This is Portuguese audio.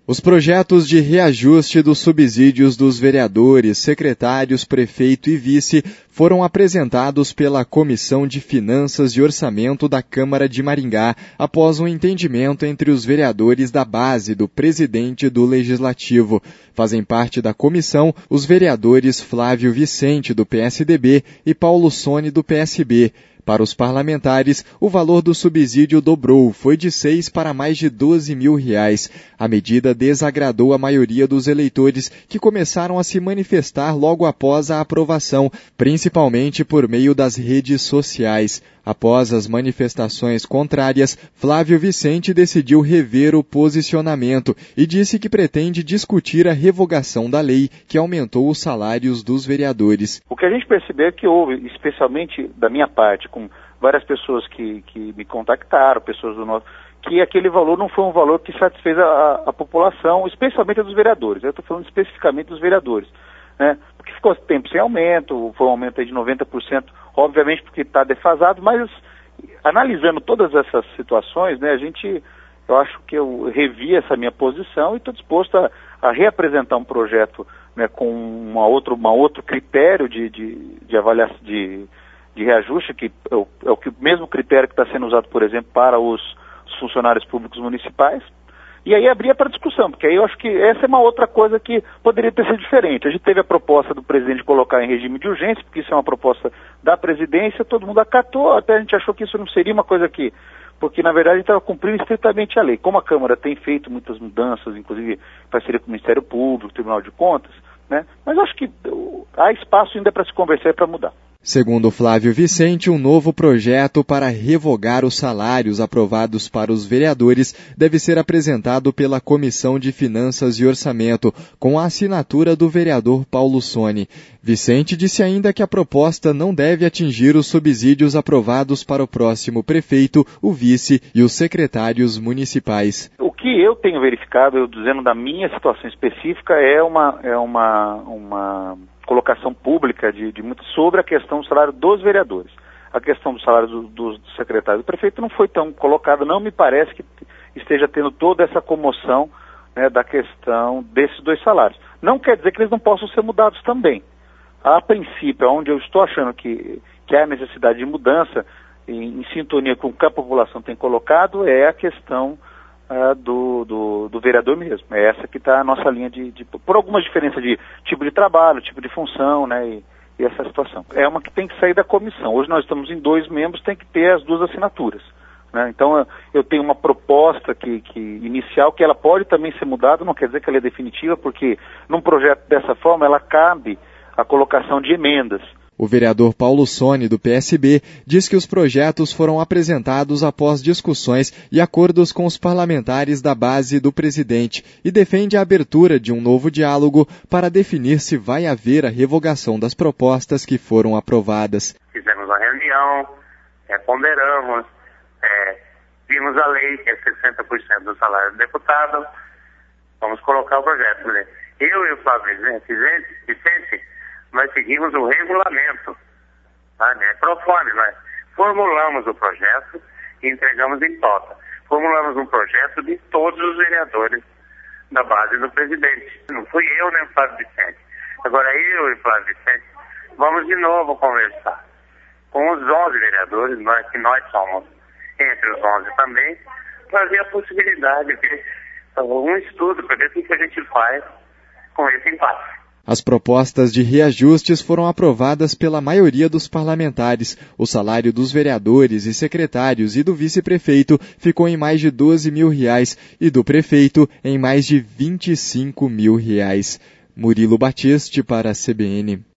Os projetos de reajuste dos subsídios dos vereadores, secretários, prefeito e vice foram apresentados pela Comissão de Finanças e Orçamento da Câmara de Maringá após um entendimento entre os vereadores da base do presidente do Legislativo. Fazem parte da comissão os vereadores Flávio Vicente, do PSDB, e Paulo Sone, do PSB. Para os parlamentares, o valor do subsídio dobrou, foi de 6 para mais de 12 mil reais. A medida desagradou a maioria dos eleitores que começaram a se manifestar logo após a aprovação, principalmente por meio das redes sociais. Após as manifestações contrárias, Flávio Vicente decidiu rever o posicionamento e disse que pretende discutir a revogação da lei que aumentou os salários dos vereadores. O que a gente percebeu é que houve, especialmente da minha parte, com várias pessoas que me contactaram, pessoas do nosso, que aquele valor não foi um valor que satisfez a população, especialmente a dos vereadores. Eu estou falando especificamente dos vereadores, né? Porque ficou tempo sem aumento, foi um aumento aí de 90%, obviamente porque está defasado, mas analisando todas essas situações, né, eu acho que eu revi essa minha posição e estou disposto a reapresentar um projeto, né, com um outro critério de avaliação, de reajuste, que é o mesmo critério que está sendo usado, por exemplo, para os funcionários públicos municipais. E aí abria para discussão, porque aí eu acho que essa é uma outra coisa que poderia ter sido diferente. A gente teve a proposta do presidente de colocar em regime de urgência, porque isso é uma proposta da presidência, todo mundo acatou, até a gente achou que isso não seria uma coisa que... Porque, na verdade, a gente estava cumprindo estritamente a lei. Como a Câmara tem feito muitas mudanças, inclusive em parceria com o Ministério Público, Tribunal de Contas, né? Mas eu acho que há espaço ainda para se conversar e para mudar. Segundo Flávio Vicente, um novo projeto para revogar os salários aprovados para os vereadores deve ser apresentado pela Comissão de Finanças e Orçamento, com a assinatura do vereador Paulo Sone. Vicente disse ainda que a proposta não deve atingir os subsídios aprovados para o próximo prefeito, o vice e os secretários municipais. O que eu tenho verificado, eu dizendo da minha situação específica, é uma colocação pública sobre a questão do salário dos vereadores. A questão do salário do secretário do prefeito não foi tão colocada, não me parece que esteja tendo toda essa comoção, né, da questão desses dois salários. Não quer dizer que eles não possam ser mudados também. A princípio, onde eu estou achando que há necessidade de mudança, em sintonia com o que a população tem colocado, é a questão do vereador mesmo. É essa que está a nossa linha por algumas diferenças de tipo de trabalho, tipo de função, né, e essa situação. É uma que tem que sair da comissão. Hoje nós estamos em 2 membros, tem que ter as 2 assinaturas, né? Então eu tenho uma proposta inicial que ela pode também ser mudada, não quer dizer que ela é definitiva, porque num projeto dessa forma ela cabe a colocação de emendas. O vereador Paulo Sone, do PSB, diz que os projetos foram apresentados após discussões e acordos com os parlamentares da base do presidente e defende a abertura de um novo diálogo para definir se vai haver a revogação das propostas que foram aprovadas. Fizemos uma reunião, ponderamos, vimos a lei, que é 60% do salário do deputado, vamos colocar o projeto, né? Eu e o Flávio Vicente, nós seguimos o regulamento, tá, né? Conforme nós formulamos o projeto e entregamos em pauta. Formulamos um projeto de todos os vereadores da base do presidente. Não fui eu nem o Flávio Vicente. Agora eu e o Flávio Vicente vamos de novo conversar com os 11 vereadores, que nós somos entre os 11 também, para ver a possibilidade de um estudo para ver o que a gente faz com esse impasse. As propostas de reajustes foram aprovadas pela maioria dos parlamentares. O salário dos vereadores e secretários e do vice-prefeito ficou em mais de 12 mil reais e do prefeito em mais de 25 mil reais. Murilo Batiste para a CBN.